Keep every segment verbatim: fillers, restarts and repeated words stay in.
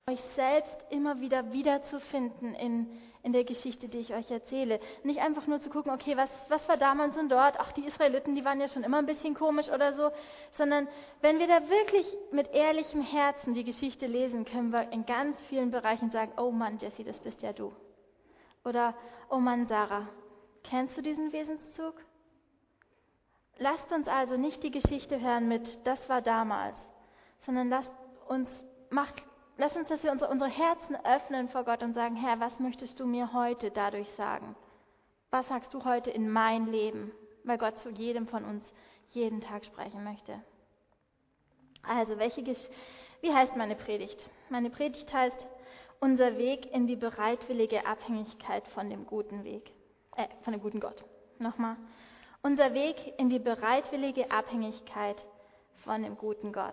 euch selbst immer wieder wiederzufinden in, in der Geschichte, die ich euch erzähle. Nicht einfach nur zu gucken, okay, was, was war damals und dort? Ach, die Israeliten, die waren ja schon immer ein bisschen komisch oder so. Sondern wenn wir da wirklich mit ehrlichem Herzen die Geschichte lesen, können wir in ganz vielen Bereichen sagen, oh Mann, Jesse, das bist ja du. Oder, oh Mann, Sarah, kennst du diesen Wesenszug? Lasst uns also nicht die Geschichte hören mit, das war damals, sondern lasst uns, macht, lasst uns, dass wir unsere, unsere Herzen öffnen vor Gott und sagen, Herr, was möchtest du mir heute dadurch sagen? Was sagst du heute in mein Leben? Weil Gott zu jedem von uns jeden Tag sprechen möchte. Also, welche, wie heißt meine Predigt? Meine Predigt heißt, unser Weg in die bereitwillige Abhängigkeit von dem guten Weg, äh, von dem guten Gott. Nochmal. Unser Weg in die bereitwillige Abhängigkeit von dem guten Gott.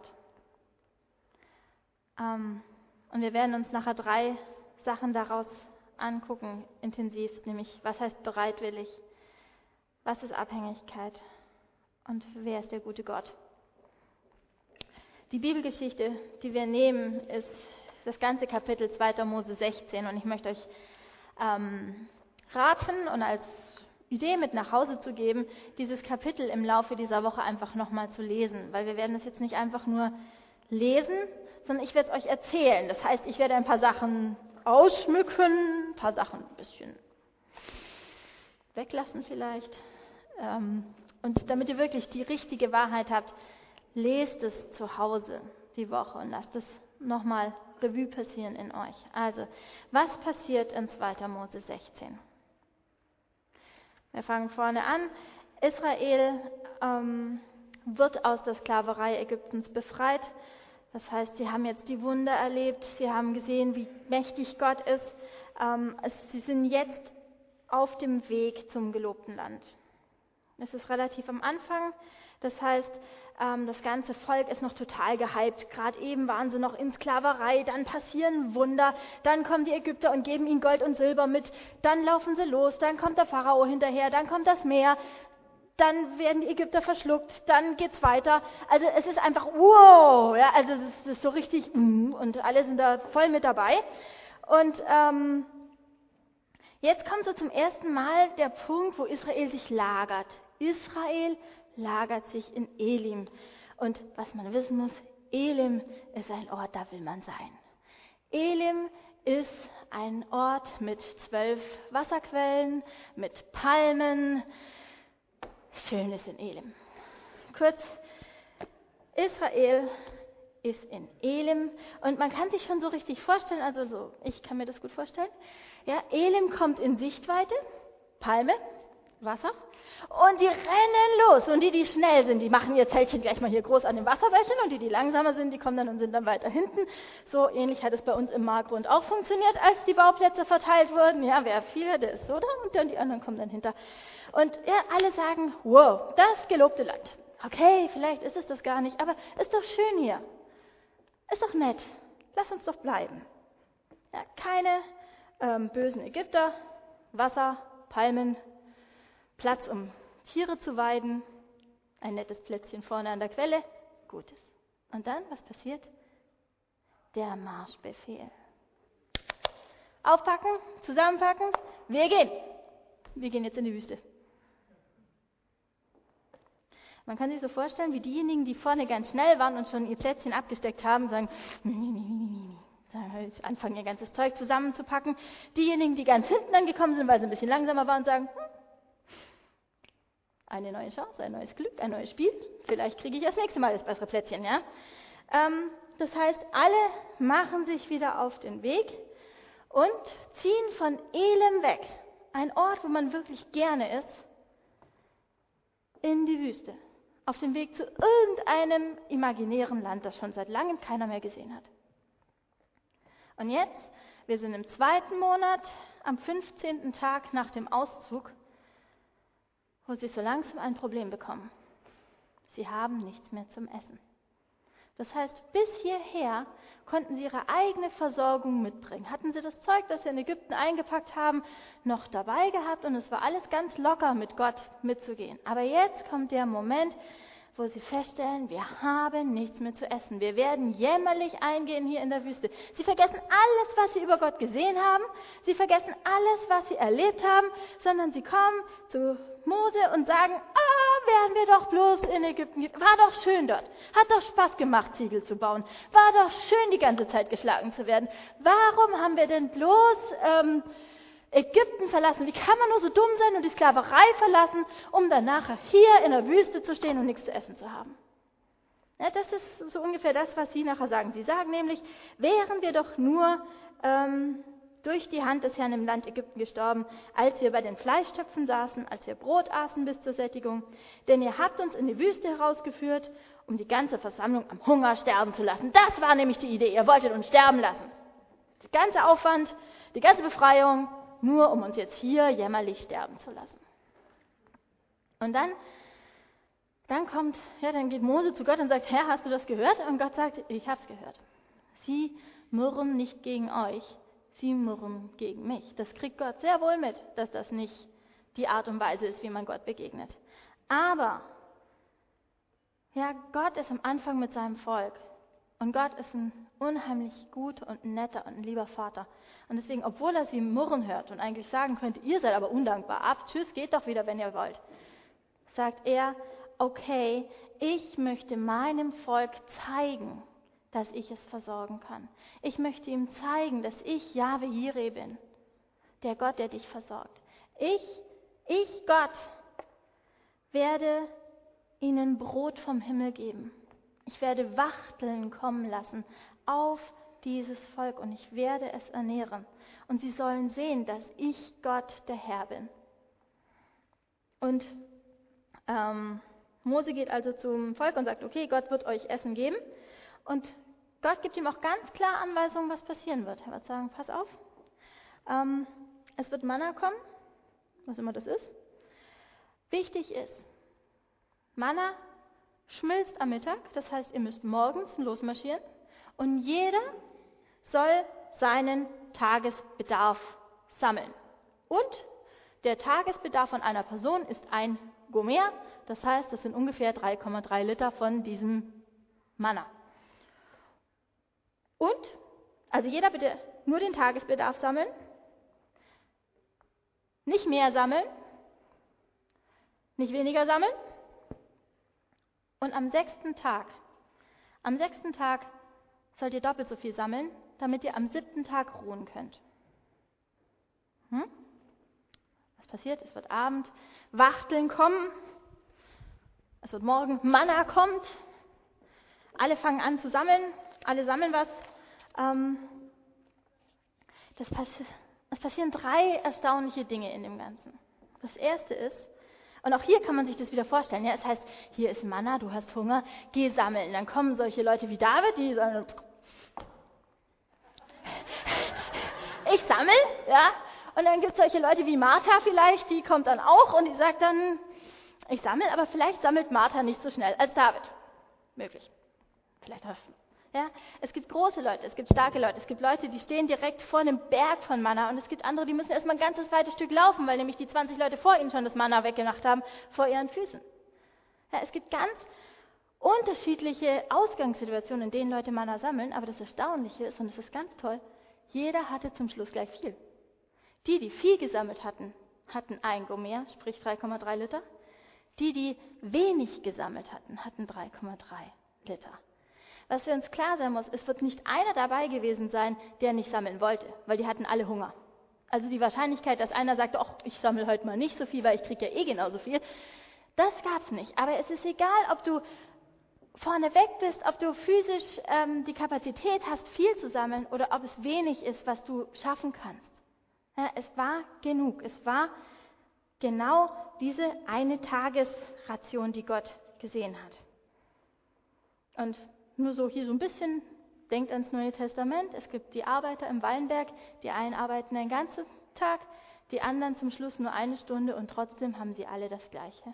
Ähm, und wir werden uns nachher drei Sachen daraus angucken, intensivst, nämlich was heißt bereitwillig, was ist Abhängigkeit und wer ist der gute Gott. Die Bibelgeschichte, die wir nehmen, ist das ganze Kapitel zweiter Mose sechzehn und ich möchte euch ähm, raten und als Idee mit nach Hause zu geben, dieses Kapitel im Laufe dieser Woche einfach nochmal zu lesen, weil wir werden es jetzt nicht einfach nur lesen, sondern ich werde es euch erzählen. Das heißt, ich werde ein paar Sachen ausschmücken, ein paar Sachen ein bisschen weglassen vielleicht. Und damit ihr wirklich die richtige Wahrheit habt, lest es zu Hause die Woche und lasst es nochmal Revue passieren in euch. Also, was passiert in zweiter Mose sechzehn? Wir fangen vorne an. Israel ähm, wird aus der Sklaverei Ägyptens befreit. Das heißt, sie haben jetzt die Wunder erlebt, sie haben gesehen, wie mächtig Gott ist. Ähm, es, sie sind jetzt auf dem Weg zum gelobten Land. Es ist relativ am Anfang. Das heißt, ähm, das ganze Volk ist noch total gehypt. Gerade eben waren sie noch in Sklaverei, dann passieren Wunder, dann kommen die Ägypter und geben ihnen Gold und Silber mit, dann laufen sie los, dann kommt der Pharao hinterher, dann kommt das Meer, dann werden die Ägypter verschluckt, dann geht's weiter. Also es ist einfach wow, ja, also es ist, es ist so richtig mm, und alle sind da voll mit dabei. Und ähm, jetzt kommt so zum ersten Mal der Punkt, wo Israel sich lagert. Israel lagert sich in Elim. Und was man wissen muss, Elim ist ein Ort, da will man sein. Elim ist ein Ort mit zwölf Wasserquellen, mit Palmen. Schön ist in Elim. Kurz, Israel ist in Elim und man kann sich schon so richtig vorstellen, also so, ich kann mir das gut vorstellen. Ja, Elim kommt in Sichtweite, Palme, Wasser. Und die rennen los. Und die, die schnell sind, die machen ihr Zeltchen gleich mal hier groß an dem Wasserbällchen. Und die, die langsamer sind, die kommen dann und sind dann weiter hinten. So ähnlich hat es bei uns im Markgrund auch funktioniert, als die Bauplätze verteilt wurden. Ja, wer viel, der ist so da und dann die anderen kommen dann hinter. Und ja, alle sagen, wow, das gelobte Land. Okay, vielleicht ist es das gar nicht, aber ist doch schön hier. Ist doch nett. Lass uns doch bleiben. Ja, keine ähm, bösen Ägypter, Wasser, Palmen, Platz, um Tiere zu weiden, ein nettes Plätzchen vorne an der Quelle, Gutes. Und dann, was passiert? Der Marschbefehl. Aufpacken, zusammenpacken, wir gehen. Wir gehen jetzt in die Wüste. Man kann sich so vorstellen, wie diejenigen, die vorne ganz schnell waren und schon ihr Plätzchen abgesteckt haben, sagen, anfangen ihr ganzes Zeug zusammenzupacken. Diejenigen, die ganz hinten angekommen sind, weil sie ein bisschen langsamer waren, sagen, hm, eine neue Chance, ein neues Glück, ein neues Spiel. Vielleicht kriege ich das nächste Mal das bessere Plätzchen, ja? Ähm, das heißt, alle machen sich wieder auf den Weg und ziehen von Elim weg. Ein Ort, wo man wirklich gerne ist, in die Wüste. Auf dem Weg zu irgendeinem imaginären Land, das schon seit langem keiner mehr gesehen hat. Und jetzt, wir sind im zweiten Monat, am fünfzehnten Tag nach dem Auszug, wo sie so langsam ein Problem bekommen. Sie haben nichts mehr zum Essen. Das heißt, bis hierher konnten sie ihre eigene Versorgung mitbringen. Hatten sie das Zeug, das sie in Ägypten eingepackt haben, noch dabei gehabt und es war alles ganz locker, mit Gott mitzugehen. Aber jetzt kommt der Moment, wo sie feststellen, wir haben nichts mehr zu essen. Wir werden jämmerlich eingehen hier in der Wüste. Sie vergessen alles, was sie über Gott gesehen haben. Sie vergessen alles, was sie erlebt haben, sondern sie kommen zu Mose und sagen, ah, wären wir doch bloß in Ägypten. War doch schön dort. Hat doch Spaß gemacht, Ziegel zu bauen. War doch schön, die ganze Zeit geschlagen zu werden. Warum haben wir denn bloß ähm, Ägypten verlassen? Wie kann man nur so dumm sein und die Sklaverei verlassen, um dann nachher hier in der Wüste zu stehen und nichts zu essen zu haben? Ja, das ist so ungefähr das, was sie nachher sagen. Sie sagen nämlich, wären wir doch nur ähm, durch die Hand des Herrn im Land Ägypten gestorben, als wir bei den Fleischtöpfen saßen, als wir Brot aßen bis zur Sättigung. Denn ihr habt uns in die Wüste herausgeführt, um die ganze Versammlung am Hunger sterben zu lassen. Das war nämlich die Idee. Ihr wolltet uns sterben lassen. Der ganze Aufwand, die ganze Befreiung, nur um uns jetzt hier jämmerlich sterben zu lassen. Und dann, dann kommt, ja, dann geht Mose zu Gott und sagt, Herr, hast du das gehört? Und Gott sagt, ich habe es gehört. Sie murren nicht gegen euch, sie murren gegen mich. Das kriegt Gott sehr wohl mit, dass das nicht die Art und Weise ist, wie man Gott begegnet. Aber, ja, Gott ist am Anfang mit seinem Volk. Und Gott ist ein unheimlich guter und ein netter und ein lieber Vater. Und deswegen, obwohl er sie murren hört und eigentlich sagen könnte, ihr seid aber undankbar, ab, tschüss, geht doch wieder, wenn ihr wollt, sagt er, okay, ich möchte meinem Volk zeigen, dass ich es versorgen kann. Ich möchte ihm zeigen, dass ich Jahwe Jireh bin, der Gott, der dich versorgt. Ich, ich Gott, werde ihnen Brot vom Himmel geben. Ich werde Wachteln kommen lassen auf dieses Volk und ich werde es ernähren. Und sie sollen sehen, dass ich Gott, der Herr bin. Und ähm, Mose geht also zum Volk und sagt, okay, Gott wird euch Essen geben. Und Gott gibt ihm auch ganz klar Anweisungen, was passieren wird. Er wird sagen, pass auf, ähm, es wird Manna kommen, was immer das ist. Wichtig ist, Manna schmilzt am Mittag, das heißt, ihr müsst morgens losmarschieren und jeder soll seinen Tagesbedarf sammeln. Und der Tagesbedarf von einer Person ist ein Gomer, das heißt, das sind ungefähr drei Komma drei Liter von diesem Manna. Und, also jeder bitte nur den Tagesbedarf sammeln, nicht mehr sammeln, nicht weniger sammeln. Und am sechsten Tag, am sechsten Tag sollt ihr doppelt so viel sammeln, damit ihr am siebten Tag ruhen könnt. Hm? Was passiert? Es wird Abend, Wachteln kommen, es wird morgen, Manna kommt, alle fangen an zu sammeln, alle sammeln was. Ähm, das passi- es passieren drei erstaunliche Dinge in dem Ganzen. Das erste ist, und auch hier kann man sich das wieder vorstellen. Ja, es heißt, hier ist Manna, du hast Hunger, geh sammeln. Dann kommen solche Leute wie David, die sagen, ich sammle, ja. Und dann gibt es solche Leute wie Martha vielleicht, die kommt dann auch und die sagt dann, ich sammle, aber vielleicht sammelt Martha nicht so schnell als David. Möglich. Vielleicht auch. Ja, es gibt große Leute, es gibt starke Leute, es gibt Leute, die stehen direkt vor einem Berg von Manna und es gibt andere, die müssen erstmal ein ganzes weites Stück laufen, weil nämlich die zwanzig Leute vor ihnen schon das Manna weggemacht haben, vor ihren Füßen. Ja, es gibt ganz unterschiedliche Ausgangssituationen, in denen Leute Manna sammeln, aber das Erstaunliche ist, und das ist ganz toll, jeder hatte zum Schluss gleich viel. Die, die viel gesammelt hatten, hatten ein Gomer, sprich drei Komma drei Liter. Die, die wenig gesammelt hatten, hatten drei Komma drei Liter. Was für uns klar sein muss, es wird nicht einer dabei gewesen sein, der nicht sammeln wollte, weil die hatten alle Hunger. Also die Wahrscheinlichkeit, dass einer sagt, ach, ich sammle heute mal nicht so viel, weil ich kriege ja eh genauso viel, das gab es nicht. Aber es ist egal, ob du vorne weg bist, ob du physisch ähm, die Kapazität hast, viel zu sammeln oder ob es wenig ist, was du schaffen kannst. Ja, es war genug. Es war genau diese eine Tagesration, die Gott gesehen hat. Und nur so hier so ein bisschen, denkt ans Neue Testament. Es gibt die Arbeiter im Weinberg, die einen arbeiten den ganzen Tag, die anderen zum Schluss nur eine Stunde und trotzdem haben sie alle das Gleiche.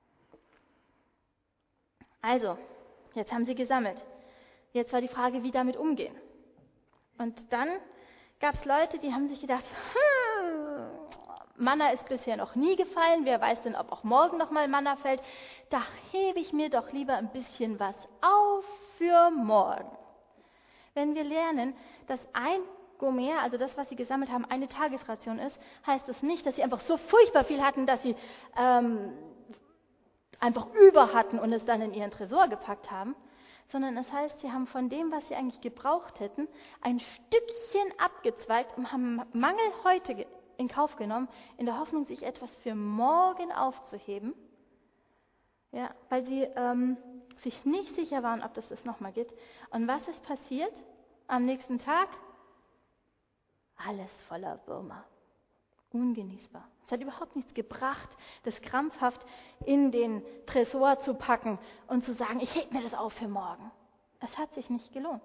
Also, jetzt haben sie gesammelt. Jetzt war die Frage, wie damit umgehen. Und dann gab es Leute, die haben sich gedacht, hm, Manna ist bisher noch nie gefallen, wer weiß denn, ob auch morgen nochmal Manna fällt. Da hebe ich mir doch lieber ein bisschen was auf für morgen. Wenn wir lernen, dass ein Gomer, also das, was sie gesammelt haben, eine Tagesration ist, heißt das nicht, dass sie einfach so furchtbar viel hatten, dass sie ähm, einfach über hatten und es dann in ihren Tresor gepackt haben, sondern es heißt, sie haben von dem, was sie eigentlich gebraucht hätten, ein Stückchen abgezweigt und haben Mangel heute in Kauf genommen, in der Hoffnung, sich etwas für morgen aufzuheben, ja, weil sie ähm, sich nicht sicher waren, ob das das nochmal gibt. Und was ist passiert am nächsten Tag? Alles voller Würmer. Ungenießbar. Es hat überhaupt nichts gebracht, das krampfhaft in den Tresor zu packen und zu sagen, ich hebe mir das auf für morgen. Es hat sich nicht gelohnt.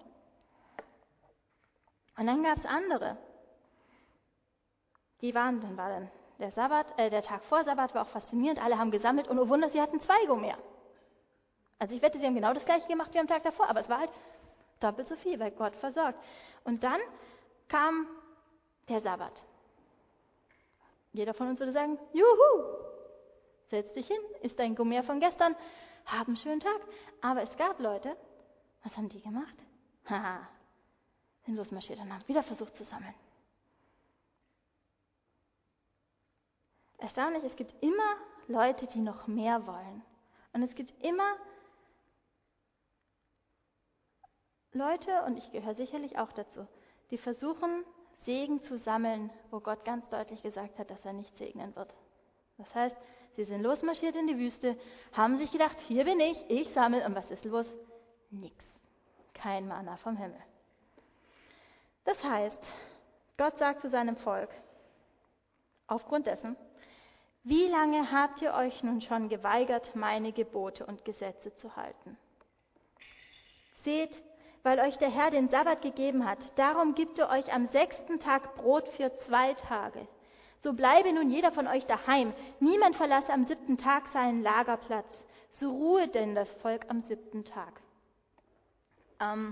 Und dann gab es andere. Die waren, dann war dann der Sabbat, äh, der Tag vor Sabbat war auch faszinierend. Alle haben gesammelt und oh Wunder, sie hatten zwei Gomer. Also ich wette, sie haben genau das gleiche gemacht wie am Tag davor, aber es war halt doppelt so viel, weil Gott versorgt. Und dann kam der Sabbat. Jeder von uns würde sagen, juhu, setz dich hin, isst dein Gomer von gestern, hab einen schönen Tag. Aber es gab Leute, was haben die gemacht? Haha, sind losmarschiert und haben wieder versucht zu sammeln. Erstaunlich, es gibt immer Leute, die noch mehr wollen. Und es gibt immer Leute, und ich gehöre sicherlich auch dazu, die versuchen, Segen zu sammeln, wo Gott ganz deutlich gesagt hat, dass er nicht segnen wird. Das heißt, sie sind losmarschiert in die Wüste, haben sich gedacht, hier bin ich, ich sammle, und was ist los? Nix. Kein Manna vom Himmel. Das heißt, Gott sagt zu seinem Volk, aufgrund dessen, wie lange habt ihr euch nun schon geweigert, meine Gebote und Gesetze zu halten? Seht, weil euch der Herr den Sabbat gegeben hat, darum gibt er euch am sechsten Tag Brot für zwei Tage. So bleibe nun jeder von euch daheim, niemand verlasse am siebten Tag seinen Lagerplatz. So ruhe denn das Volk am siebten Tag. Ähm,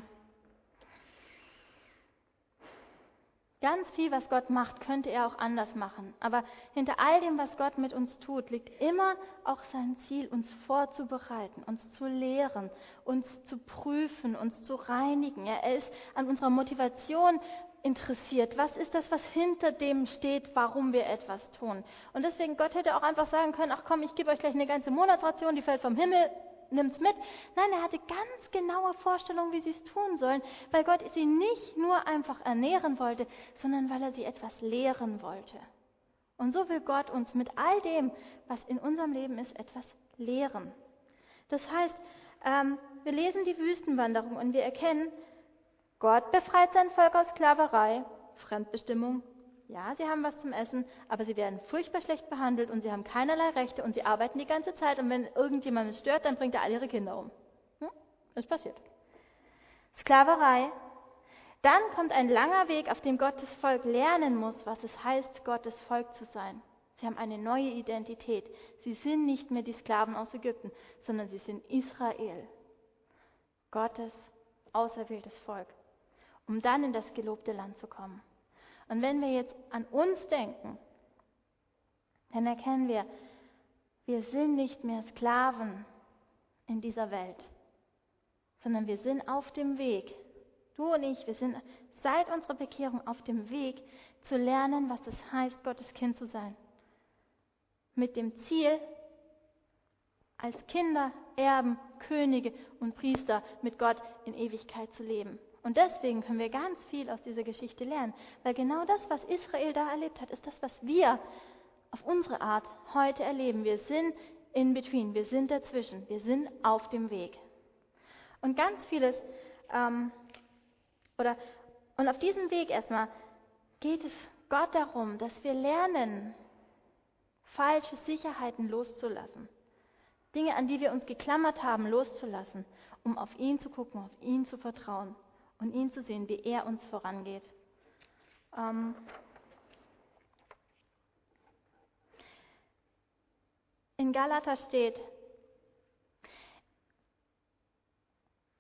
Ganz viel, was Gott macht, könnte er auch anders machen. Aber hinter all dem, was Gott mit uns tut, liegt immer auch sein Ziel, uns vorzubereiten, uns zu lehren, uns zu prüfen, uns zu reinigen. Ja, er ist an unserer Motivation interessiert. Was ist das, was hinter dem steht, warum wir etwas tun? Und deswegen, Gott hätte auch einfach sagen können, ach komm, ich gebe euch gleich eine ganze Monatsration, die fällt vom Himmel, nimmt's mit. Nein, er hatte ganz genaue Vorstellungen, wie sie es tun sollen, weil Gott sie nicht nur einfach ernähren wollte, sondern weil er sie etwas lehren wollte. Und so will Gott uns mit all dem, was in unserem Leben ist, etwas lehren. Das heißt, ähm, wir lesen die Wüstenwanderung und wir erkennen, Gott befreit sein Volk aus Sklaverei, Fremdbestimmung. Ja, sie haben was zum Essen, aber sie werden furchtbar schlecht behandelt und sie haben keinerlei Rechte und sie arbeiten die ganze Zeit und wenn irgendjemand es stört, dann bringt er all ihre Kinder um. Hm? Das passiert. Sklaverei. Dann kommt ein langer Weg, auf dem Gottes Volk lernen muss, was es heißt, Gottes Volk zu sein. Sie haben eine neue Identität. Sie sind nicht mehr die Sklaven aus Ägypten, sondern sie sind Israel. Gottes auserwähltes Volk, um dann in das gelobte Land zu kommen. Und wenn wir jetzt an uns denken, dann erkennen wir, wir sind nicht mehr Sklaven in dieser Welt, sondern wir sind auf dem Weg. Du und ich, wir sind seit unserer Bekehrung auf dem Weg, zu lernen, was es heißt, Gottes Kind zu sein. Mit dem Ziel, als Kinder, Erben, Könige und Priester mit Gott in Ewigkeit zu leben. Und deswegen können wir ganz viel aus dieser Geschichte lernen, weil genau das, was Israel da erlebt hat, ist das, was wir auf unsere Art heute erleben. Wir sind in between, wir sind dazwischen, wir sind auf dem Weg. Und ganz vieles, ähm, oder, und auf diesem Weg erstmal geht es Gott darum, dass wir lernen, falsche Sicherheiten loszulassen. Dinge, an die wir uns geklammert haben, loszulassen, um auf ihn zu gucken, auf ihn zu vertrauen und ihn zu sehen, wie er uns vorangeht. Ähm In Galater steht,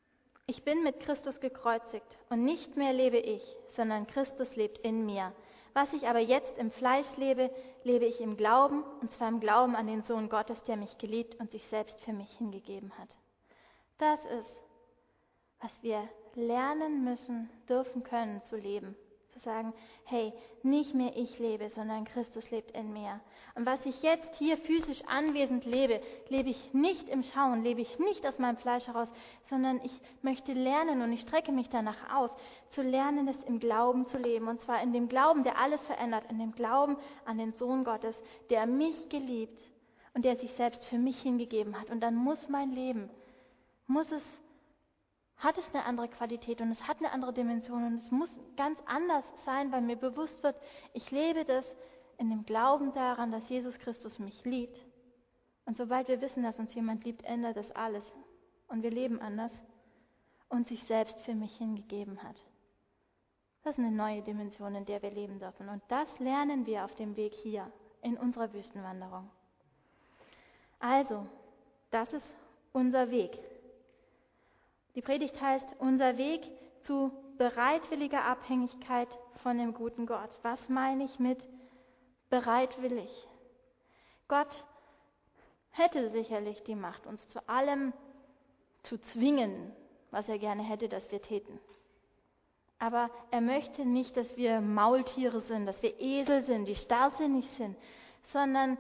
ich bin mit Christus gekreuzigt und nicht mehr lebe ich, sondern Christus lebt in mir. Was ich aber jetzt im Fleisch lebe, lebe ich im Glauben, und zwar im Glauben an den Sohn Gottes, der mich geliebt und sich selbst für mich hingegeben hat. Das ist, was wir lernen müssen, dürfen können zu leben. Zu sagen, hey, nicht mehr ich lebe, sondern Christus lebt in mir. Und was ich jetzt hier physisch anwesend lebe, lebe ich nicht im Schauen, lebe ich nicht aus meinem Fleisch heraus, sondern ich möchte lernen und ich strecke mich danach aus, zu lernen, es im Glauben zu leben. Und zwar in dem Glauben, der alles verändert, in dem Glauben an den Sohn Gottes, der mich geliebt und der sich selbst für mich hingegeben hat. Und dann muss mein Leben, muss es hat es eine andere Qualität und es hat eine andere Dimension und es muss ganz anders sein, weil mir bewusst wird, ich lebe das in dem Glauben daran, dass Jesus Christus mich liebt. Und sobald wir wissen, dass uns jemand liebt, ändert das alles und wir leben anders und sich selbst für mich hingegeben hat. Das ist eine neue Dimension, in der wir leben dürfen und das lernen wir auf dem Weg hier in unserer Wüstenwanderung. Also, das ist unser Weg. Die Predigt heißt, unser Weg zu bereitwilliger Abhängigkeit von dem guten Gott. Was meine ich mit bereitwillig? Gott hätte sicherlich die Macht, uns zu allem zu zwingen, was er gerne hätte, dass wir täten. Aber er möchte nicht, dass wir Maultiere sind, dass wir Esel sind, die starrsinnig sind, sondern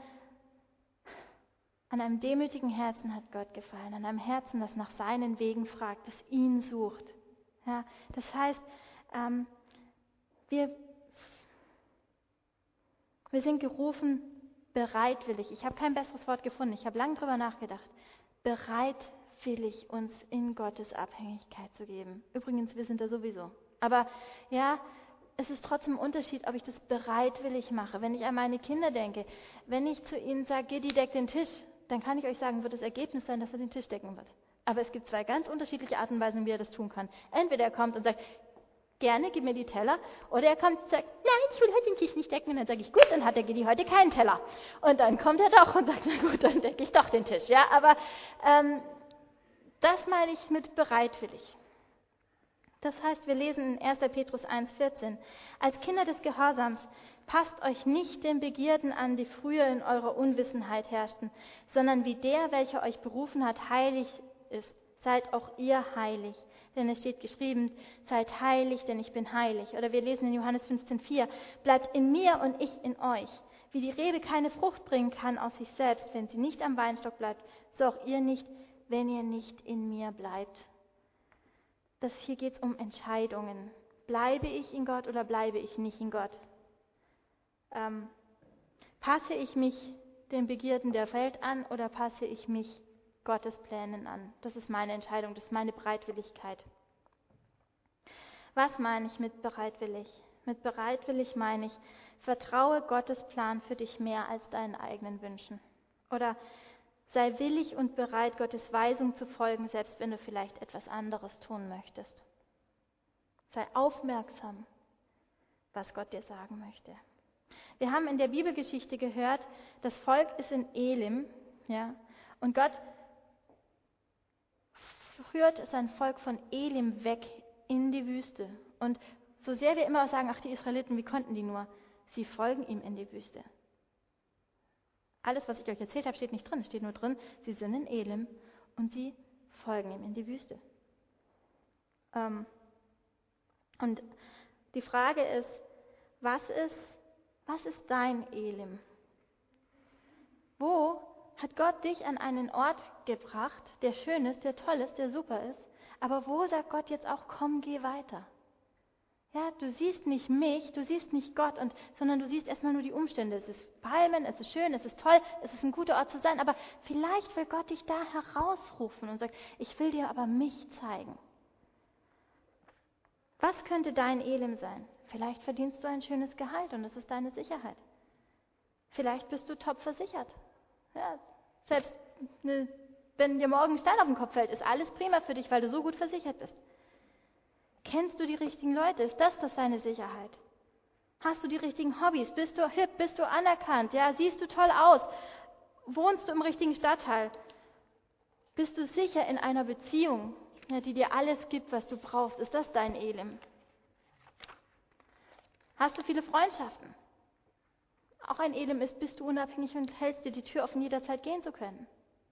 an einem demütigen Herzen hat Gott gefallen, an einem Herzen, das nach seinen Wegen fragt, das ihn sucht. Ja, das heißt, ähm, wir, wir sind gerufen, bereitwillig. Ich habe kein besseres Wort gefunden, ich habe lange darüber nachgedacht. Bereitwillig uns in Gottes Abhängigkeit zu geben. Übrigens, wir sind da sowieso. Aber ja, es ist trotzdem ein Unterschied, ob ich das bereitwillig mache. Wenn ich an meine Kinder denke, wenn ich zu ihnen sage, geh, die deck den Tisch, dann kann ich euch sagen, wird das Ergebnis sein, dass er den Tisch decken wird. Aber es gibt zwei ganz unterschiedliche Arten und Weisen, wie er das tun kann. Entweder er kommt und sagt, gerne, gib mir die Teller, oder er kommt und sagt, nein, ich will heute den Tisch nicht decken. Und dann sage ich, gut, dann hat der Gedi heute keinen Teller. Und dann kommt er doch und sagt, na gut, dann decke ich doch den Tisch. Ja, aber ähm, das meine ich mit bereitwillig. Das heißt, wir lesen in erster Petrus eins vierzehn, als Kinder des Gehorsams, passt euch nicht den Begierden an, die früher in eurer Unwissenheit herrschten, sondern wie der, welcher euch berufen hat, heilig ist, seid auch ihr heilig. Denn es steht geschrieben, seid heilig, denn ich bin heilig. Oder wir lesen in Johannes fünfzehn vier, bleibt in mir und ich in euch. Wie die Rebe keine Frucht bringen kann aus sich selbst, wenn sie nicht am Weinstock bleibt, so auch ihr nicht, wenn ihr nicht in mir bleibt. Das, hier geht es um Entscheidungen. Bleibe ich in Gott oder bleibe ich nicht in Gott? Ähm, passe ich mich den Begierden der Welt an oder passe ich mich Gottes Plänen an? Das ist meine Entscheidung, das ist meine Bereitwilligkeit. Was meine ich mit bereitwillig? Mit bereitwillig meine ich, vertraue Gottes Plan für dich mehr als deinen eigenen Wünschen. Oder sei willig und bereit, Gottes Weisung zu folgen, selbst wenn du vielleicht etwas anderes tun möchtest. Sei aufmerksam, was Gott dir sagen möchte. Wir haben in der Bibelgeschichte gehört, das Volk ist in Elim, ja, und Gott führt sein Volk von Elim weg in die Wüste. Und so sehr wir immer sagen, ach, die Israeliten, wie konnten die nur? Sie folgen ihm in die Wüste. Alles, was ich euch erzählt habe, steht nicht drin. Es steht nur drin, sie sind in Elim und sie folgen ihm in die Wüste. Ähm, und die Frage ist, was ist, was ist dein Elim? Wo hat Gott dich an einen Ort gebracht, der schön ist, der toll ist, der super ist, aber wo sagt Gott jetzt auch, komm, geh weiter? Ja, du siehst nicht mich, du siehst nicht Gott, und, sondern du siehst erstmal nur die Umstände. Es ist Palmen, es ist schön, es ist toll, es ist ein guter Ort zu sein, aber vielleicht will Gott dich da herausrufen und sagt, ich will dir aber mich zeigen. Was könnte dein Elim sein? Vielleicht verdienst du ein schönes Gehalt und das ist deine Sicherheit. Vielleicht bist du top versichert. Ja, selbst ne, wenn dir morgen ein Stein auf den Kopf fällt, ist alles prima für dich, weil du so gut versichert bist. Kennst du die richtigen Leute? Ist das das deine Sicherheit? Hast du die richtigen Hobbys? Bist du hip? Bist du anerkannt? Ja, siehst du toll aus? Wohnst du im richtigen Stadtteil? Bist du sicher in einer Beziehung, ja, die dir alles gibt, was du brauchst? Ist das dein Elim? Hast du viele Freundschaften? Auch ein Elim ist, bist du unabhängig und hältst dir die Tür offen, jederzeit gehen zu können.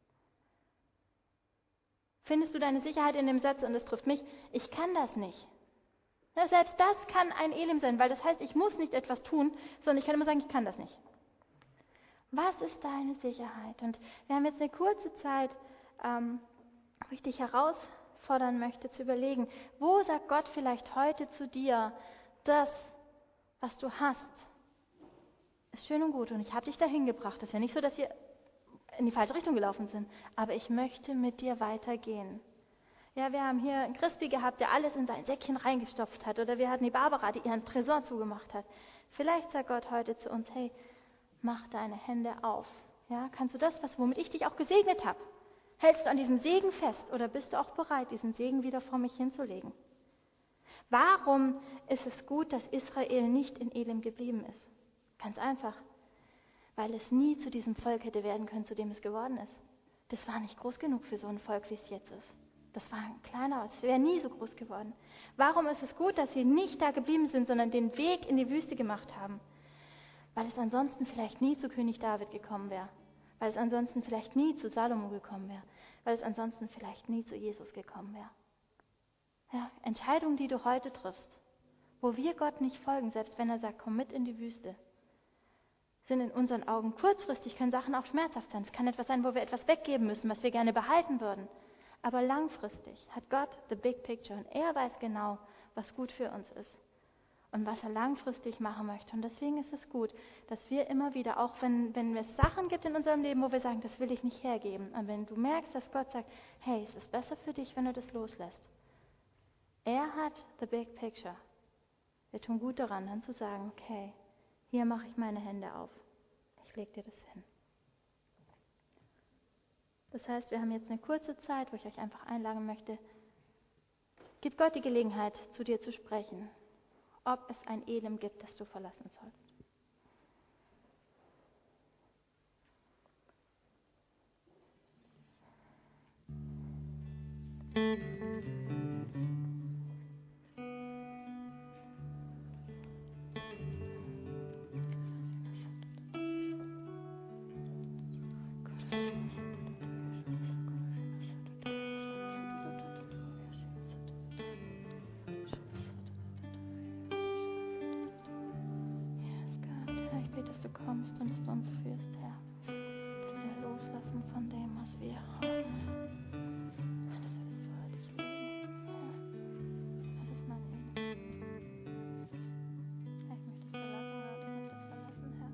Findest du deine Sicherheit in dem Satz, und das trifft mich, ich kann das nicht. Ja, selbst das kann ein Elim sein, weil das heißt, ich muss nicht etwas tun, sondern ich kann immer sagen, ich kann das nicht. Was ist deine Sicherheit? Und wir haben jetzt eine kurze Zeit, ähm, wo ich dich herausfordern möchte, zu überlegen, wo sagt Gott vielleicht heute zu dir, das, was du hast, ist schön und gut und ich habe dich dahin gebracht. Das ist ja nicht so, dass wir in die falsche Richtung gelaufen sind, aber ich möchte mit dir weitergehen. Ja, wir haben hier einen Christi gehabt, der alles in sein Säckchen reingestopft hat, oder wir hatten die Barbara, die ihren Tresor zugemacht hat. Vielleicht sagt Gott heute zu uns, hey, mach deine Hände auf. Ja, kannst du das, was womit ich dich auch gesegnet habe, hältst du an diesem Segen fest oder bist du auch bereit, diesen Segen wieder vor mich hinzulegen? Warum ist es gut, dass Israel nicht in Elim geblieben ist? Ganz einfach, weil es nie zu diesem Volk hätte werden können, zu dem es geworden ist. Das war nicht groß genug für so ein Volk, wie es jetzt ist. Das war ein kleiner Ort, es wäre nie so groß geworden. Warum ist es gut, dass sie nicht da geblieben sind, sondern den Weg in die Wüste gemacht haben? Weil es ansonsten vielleicht nie zu König David gekommen wäre. Weil es ansonsten vielleicht nie zu Salomo gekommen wäre. Weil es ansonsten vielleicht nie zu Jesus gekommen wäre. Ja, Entscheidungen, die du heute triffst, wo wir Gott nicht folgen, selbst wenn er sagt, komm mit in die Wüste, sind in unseren Augen kurzfristig, können Sachen auch schmerzhaft sein. Es kann etwas sein, wo wir etwas weggeben müssen, was wir gerne behalten würden. Aber langfristig hat Gott the big picture und er weiß genau, was gut für uns ist und was er langfristig machen möchte. Und deswegen ist es gut, dass wir immer wieder, auch wenn, wenn es Sachen gibt in unserem Leben, wo wir sagen, das will ich nicht hergeben, und wenn du merkst, dass Gott sagt, hey, es ist besser für dich, wenn du das loslässt. Er hat the big picture. Wir tun gut daran, dann zu sagen, okay, hier mache ich meine Hände auf. Ich lege dir das hin. Das heißt, wir haben jetzt eine kurze Zeit, wo ich euch einfach einladen möchte. Gib Gott die Gelegenheit, zu dir zu sprechen, ob es ein Elim gibt, das du verlassen sollst. Dass du kommst und dass du uns führst, Herr. Dass wir loslassen von dem, was wir haben. Dass wir das vor dich legen, Herr. Das ist mein Elim. Herr, ich möchte es verlassen, Gott. Ich möchte es verlassen, Herr.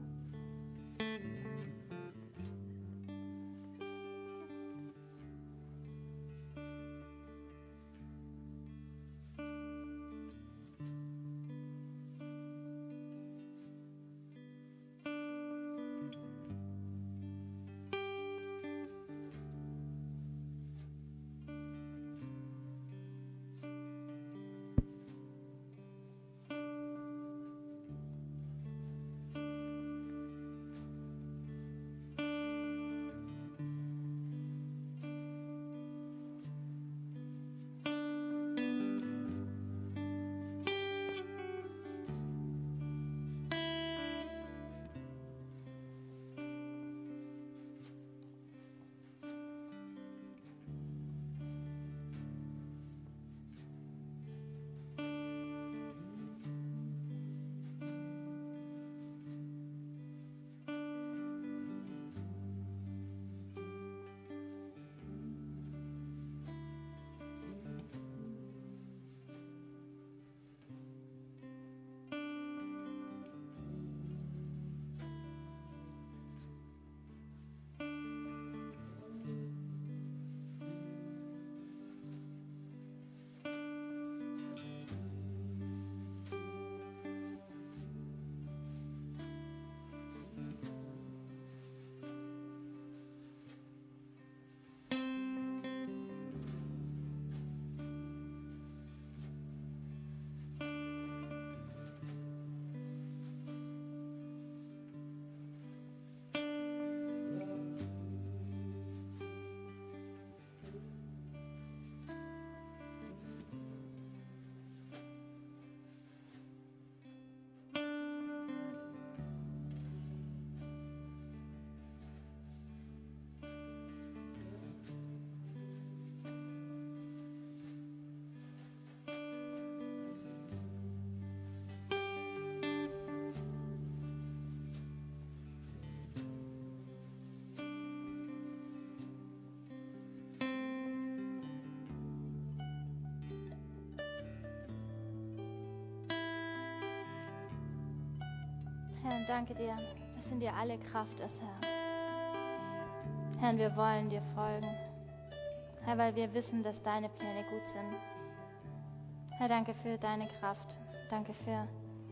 Herr, und danke dir, dass in dir alle Kraft ist, Herr. Herr, und wir wollen dir folgen. Herr, weil wir wissen, dass deine Pläne gut sind. Herr, danke für deine Kraft. Danke für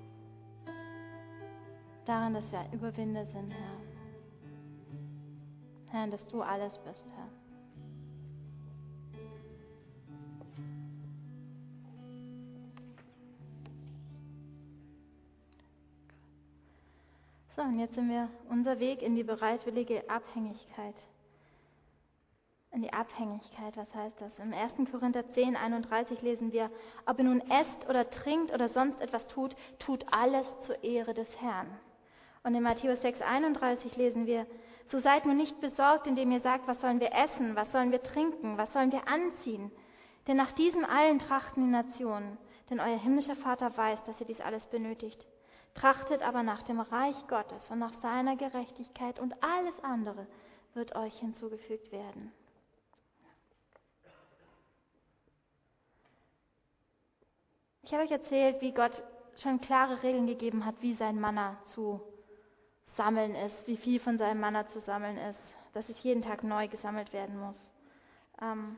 daran, dass wir Überwinder sind, Herr. Herr, und dass du alles bist, Herr. So, und jetzt sind wir unser Weg in die bereitwillige Abhängigkeit. In die Abhängigkeit, was heißt das? Im ersten Korinther zehn, einunddreißig lesen wir, ob ihr nun esst oder trinkt oder sonst etwas tut, tut alles zur Ehre des Herrn. Und in Matthäus sechs, einunddreißig lesen wir, so seid nun nicht besorgt, indem ihr sagt, was sollen wir essen, was sollen wir trinken, was sollen wir anziehen? Denn nach diesem allen trachten die Nationen, denn euer himmlischer Vater weiß, dass ihr dies alles benötigt. Trachtet aber nach dem Reich Gottes und nach seiner Gerechtigkeit und alles andere wird euch hinzugefügt werden. Ich habe euch erzählt, wie Gott schon klare Regeln gegeben hat, wie sein Manna zu sammeln ist, wie viel von seinem Manna zu sammeln ist, dass es jeden Tag neu gesammelt werden muss. Ähm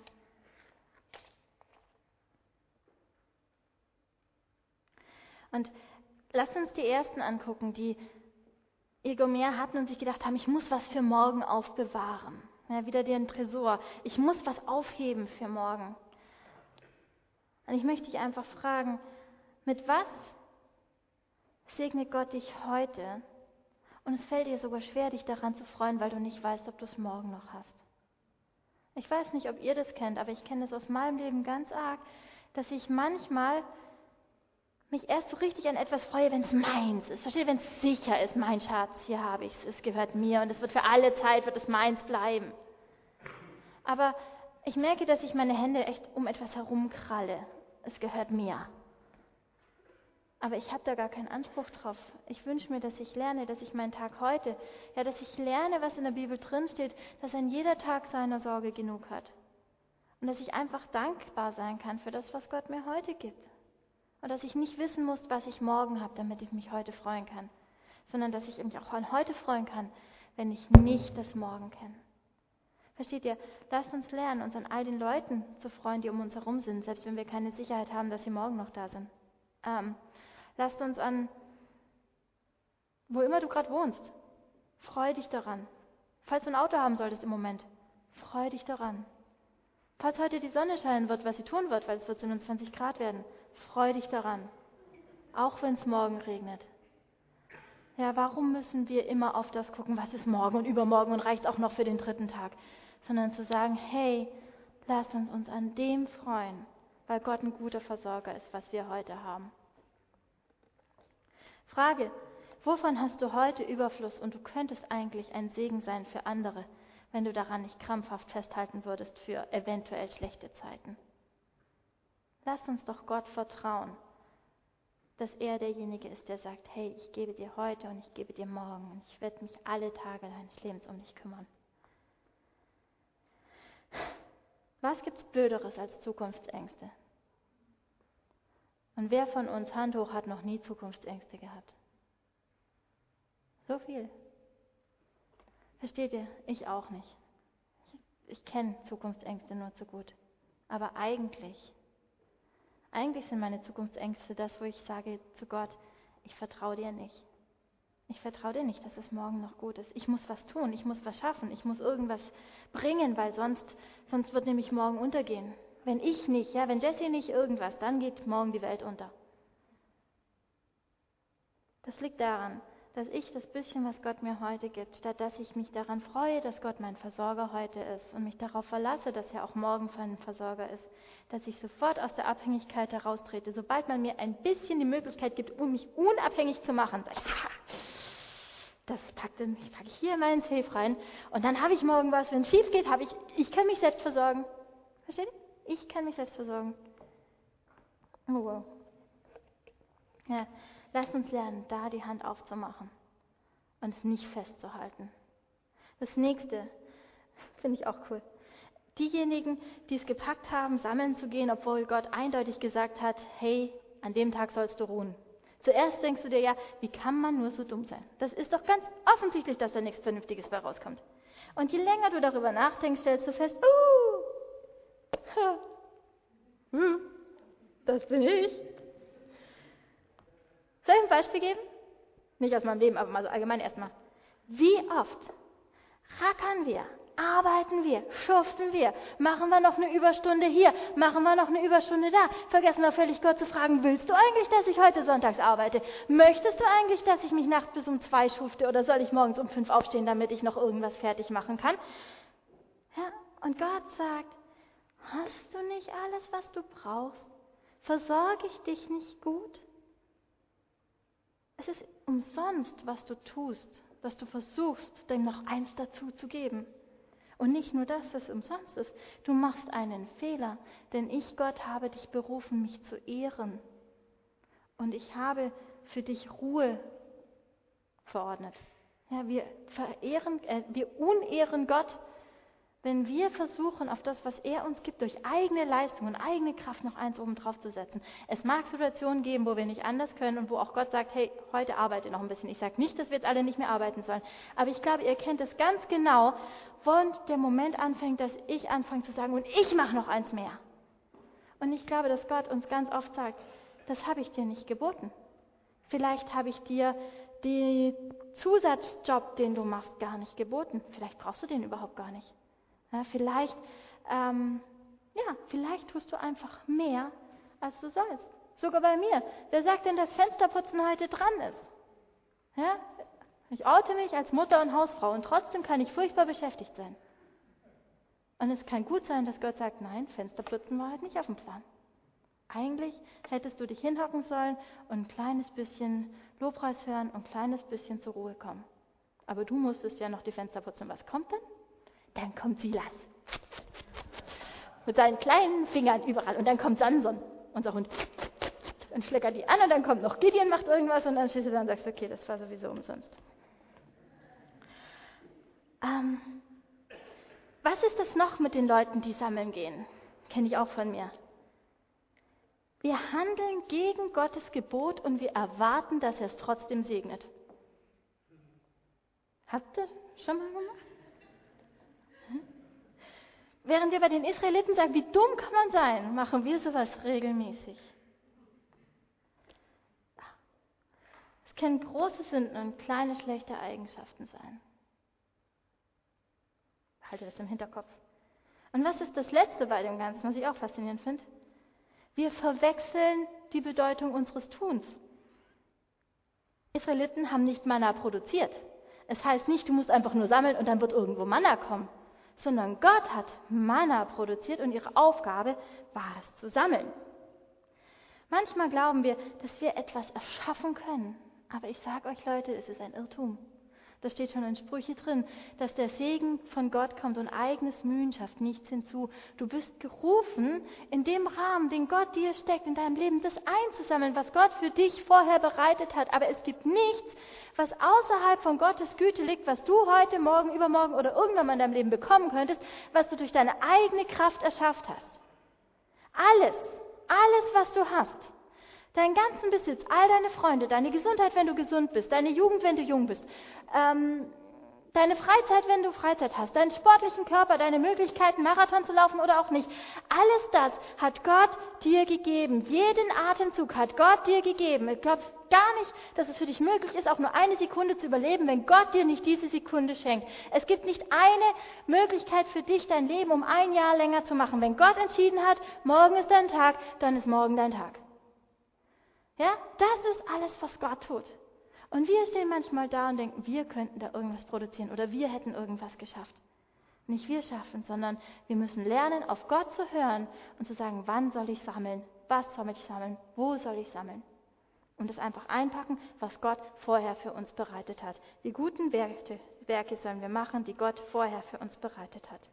und lasst uns die ersten angucken, die Ego mehr hatten und sich gedacht haben, ich muss was für morgen aufbewahren. Ja, wieder den Tresor. Ich muss was aufheben für morgen. Und ich möchte dich einfach fragen, mit was segnet Gott dich heute? Und es fällt dir sogar schwer, dich daran zu freuen, weil du nicht weißt, ob du es morgen noch hast. Ich weiß nicht, ob ihr das kennt, aber ich kenne das aus meinem Leben ganz arg, dass ich manchmal mich erst so richtig an etwas freue, wenn es meins ist. Versteht, wenn es sicher ist, mein Schatz, hier habe ich es, es gehört mir und es wird für alle Zeit, wird es meins bleiben. Aber ich merke, dass ich meine Hände echt um etwas herumkralle. Es gehört mir. Aber ich habe da gar keinen Anspruch drauf. Ich wünsche mir, dass ich lerne, dass ich meinen Tag heute, ja, dass ich lerne, was in der Bibel drinsteht, dass ein jeder Tag seiner Sorge genug hat. Und dass ich einfach dankbar sein kann für das, was Gott mir heute gibt. Und dass ich nicht wissen muss, was ich morgen habe, damit ich mich heute freuen kann. Sondern dass ich mich auch an heute freuen kann, wenn ich nicht das Morgen kenne. Versteht ihr? Lasst uns lernen, uns an all den Leuten zu freuen, die um uns herum sind, selbst wenn wir keine Sicherheit haben, dass sie morgen noch da sind. Ähm, lasst uns an, wo immer du gerade wohnst, freu dich daran. Falls du ein Auto haben solltest im Moment, freu dich daran. Falls heute die Sonne scheinen wird, was sie tun wird, weil es wird siebenundzwanzig Grad werden, freu dich daran. Auch wenn es morgen regnet. Ja, warum müssen wir immer auf das gucken, was ist morgen und übermorgen und reicht auch noch für den dritten Tag? Sondern zu sagen, hey, lasst uns uns an dem freuen, weil Gott ein guter Versorger ist, was wir heute haben. Frage, wovon hast du heute Überfluss und du könntest eigentlich ein Segen sein für andere, wenn du daran nicht krampfhaft festhalten würdest für eventuell schlechte Zeiten? Lasst uns doch Gott vertrauen, dass er derjenige ist, der sagt, hey, ich gebe dir heute und ich gebe dir morgen und ich werde mich alle Tage deines Lebens um dich kümmern. Was gibt's Blöderes als Zukunftsängste? Und wer von uns, Hand hoch, hat noch nie Zukunftsängste gehabt? So viel. Versteht ihr? Ich auch nicht. Ich, ich kenne Zukunftsängste nur zu gut. Aber eigentlich, eigentlich sind meine Zukunftsängste das, wo ich sage zu Gott, ich vertraue dir nicht. Ich vertraue dir nicht, dass es morgen noch gut ist. Ich muss was tun, ich muss was schaffen, ich muss irgendwas bringen, weil sonst, sonst wird nämlich morgen untergehen. Wenn ich nicht, ja, wenn Jesse nicht irgendwas, dann geht morgen die Welt unter. Das liegt daran, dass ich das bisschen, was Gott mir heute gibt, statt dass ich mich daran freue, dass Gott mein Versorger heute ist und mich darauf verlasse, dass er auch morgen mein Versorger ist, dass ich sofort aus der Abhängigkeit heraustrete. Sobald man mir ein bisschen die Möglichkeit gibt, um mich unabhängig zu machen, sage ich, haha, das packt in, ich packe hier in meinen Safe rein und dann habe ich morgen was, wenn es schief geht, habe ich, ich kann mich selbst versorgen. Versteht ihr? Ich kann mich selbst versorgen. Oh, wow. Ja, lasst uns lernen, da die Hand aufzumachen und es nicht festzuhalten. Das nächste finde ich auch cool. Diejenigen, die es gepackt haben, sammeln zu gehen, obwohl Gott eindeutig gesagt hat, hey, an dem Tag sollst du ruhen. Zuerst denkst du dir ja, wie kann man nur so dumm sein? Das ist doch ganz offensichtlich, dass da nichts Vernünftiges bei rauskommt. Und je länger du darüber nachdenkst, stellst du fest, uh, uh, das bin ich. Soll ich ein Beispiel geben? Nicht aus meinem Leben, aber mal so allgemein erstmal. Wie oft rackern wir, arbeiten wir, schuften wir, machen wir noch eine Überstunde hier, machen wir noch eine Überstunde da, vergessen wir völlig Gott zu fragen, willst du eigentlich, dass ich heute sonntags arbeite? Möchtest du eigentlich, dass ich mich nachts bis um zwei schufte oder soll ich morgens um fünf aufstehen, damit ich noch irgendwas fertig machen kann? Ja, und Gott sagt, hast du nicht alles, was du brauchst? Versorge ich dich nicht gut? Es ist umsonst, was du tust, dass du versuchst, dem noch eins dazu zu geben. Und nicht nur, dass es umsonst ist, du machst einen Fehler, denn ich, Gott, habe dich berufen, mich zu ehren. Und ich habe für dich Ruhe verordnet. Ja, wir verehren, äh, wir unehren Gott, wenn wir versuchen, auf das, was er uns gibt, durch eigene Leistung und eigene Kraft noch eins oben drauf zu setzen. Es mag Situationen geben, wo wir nicht anders können und wo auch Gott sagt, hey, heute arbeite noch ein bisschen. Ich sage nicht, dass wir jetzt alle nicht mehr arbeiten sollen. Aber ich glaube, ihr kennt es ganz genau, wo der Moment anfängt, dass ich anfange zu sagen, und ich mache noch eins mehr. Und ich glaube, dass Gott uns ganz oft sagt, das habe ich dir nicht geboten. Vielleicht habe ich dir den Zusatzjob, den du machst, gar nicht geboten. Vielleicht brauchst du den überhaupt gar nicht. Ja, vielleicht, ähm, ja, vielleicht tust du einfach mehr, als du sollst. Sogar bei mir. Wer sagt denn, dass Fensterputzen heute dran ist? Ja? Ich oute mich als Mutter und Hausfrau und trotzdem kann ich furchtbar beschäftigt sein. Und es kann gut sein, dass Gott sagt, nein, Fensterputzen war heute nicht auf dem Plan. Eigentlich hättest du dich hinhocken sollen und ein kleines bisschen Lobpreis hören und ein kleines bisschen zur Ruhe kommen. Aber du musstest ja noch die Fenster putzen. Was kommt denn? Dann kommt Silas. Mit seinen kleinen Fingern überall. Und dann kommt Samson, unser Hund. Und schleckert die an und dann kommt noch Gideon, macht irgendwas und dann stehst du da und sagst, okay, das war sowieso umsonst. Ähm, was ist das noch mit den Leuten, die sammeln gehen? Kenne ich auch von mir. Wir handeln gegen Gottes Gebot und wir erwarten, dass er es trotzdem segnet. Habt ihr schon mal gemacht? Während wir bei den Israeliten sagen, wie dumm kann man sein, machen wir sowas regelmäßig. Es können große Sünden und kleine schlechte Eigenschaften sein. Halte das im Hinterkopf. Und was ist das Letzte bei dem Ganzen, was ich auch faszinierend finde? Wir verwechseln die Bedeutung unseres Tuns. Israeliten haben nicht Manna produziert. Es heißt nicht, du musst einfach nur sammeln und dann wird irgendwo Manna kommen. Sondern Gott hat Manna produziert und ihre Aufgabe war es zu sammeln. Manchmal glauben wir, dass wir etwas erschaffen können. Aber ich sage euch Leute, es ist ein Irrtum. Das steht schon in Sprüche drin, dass der Segen von Gott kommt und eigenes Mühen schafft nichts hinzu. Du bist gerufen, in dem Rahmen, den Gott dir steckt, in deinem Leben, das einzusammeln, was Gott für dich vorher bereitet hat. Aber es gibt nichts, was außerhalb von Gottes Güte liegt, was du heute, morgen, übermorgen oder irgendwann mal in deinem Leben bekommen könntest, was du durch deine eigene Kraft erschafft hast. Alles, alles, was du hast, deinen ganzen Besitz, all deine Freunde, deine Gesundheit, wenn du gesund bist, deine Jugend, wenn du jung bist, ähm, deine Freizeit, wenn du Freizeit hast, deinen sportlichen Körper, deine Möglichkeiten, Marathon zu laufen oder auch nicht. Alles das hat Gott dir gegeben. Jeden Atemzug hat Gott dir gegeben. Du glaubst gar nicht, dass es für dich möglich ist, auch nur eine Sekunde zu überleben, wenn Gott dir nicht diese Sekunde schenkt. Es gibt nicht eine Möglichkeit für dich, dein Leben um ein Jahr länger zu machen. Wenn Gott entschieden hat, morgen ist dein Tag, dann ist morgen dein Tag. Ja, das ist alles, was Gott tut. Und wir stehen manchmal da und denken, wir könnten da irgendwas produzieren oder wir hätten irgendwas geschafft. Nicht wir schaffen, sondern wir müssen lernen, auf Gott zu hören und zu sagen, wann soll ich sammeln, was soll ich sammeln, wo soll ich sammeln. Und das einfach einpacken, was Gott vorher für uns bereitet hat. Die guten Werke, Werke sollen wir machen, die Gott vorher für uns bereitet hat.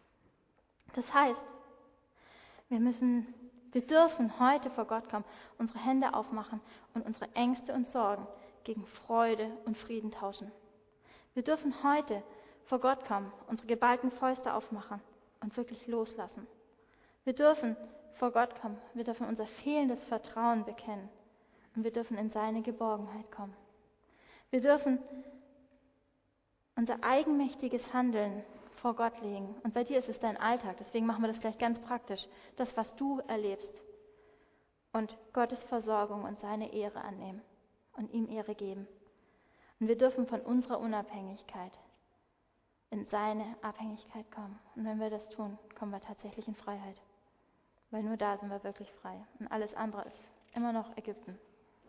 Das heißt, wir müssen, wir dürfen heute vor Gott kommen, unsere Hände aufmachen und unsere Ängste und Sorgen gegen Freude und Frieden tauschen. Wir dürfen heute vor Gott kommen, unsere geballten Fäuste aufmachen und wirklich loslassen. Wir dürfen vor Gott kommen, wir dürfen unser fehlendes Vertrauen bekennen Und wir dürfen in seine Geborgenheit kommen. Wir dürfen unser eigenmächtiges Handeln vor Gott legen. Und bei dir ist es dein Alltag, deswegen machen wir das gleich ganz praktisch. Das, was du erlebst. Und Gottes Versorgung und seine Ehre annehmen und ihm Ehre geben. Und wir dürfen von unserer Unabhängigkeit in seine Abhängigkeit kommen. Und wenn wir das tun, kommen wir tatsächlich in Freiheit. Weil nur da sind wir wirklich frei. Und alles andere ist immer noch Ägypten.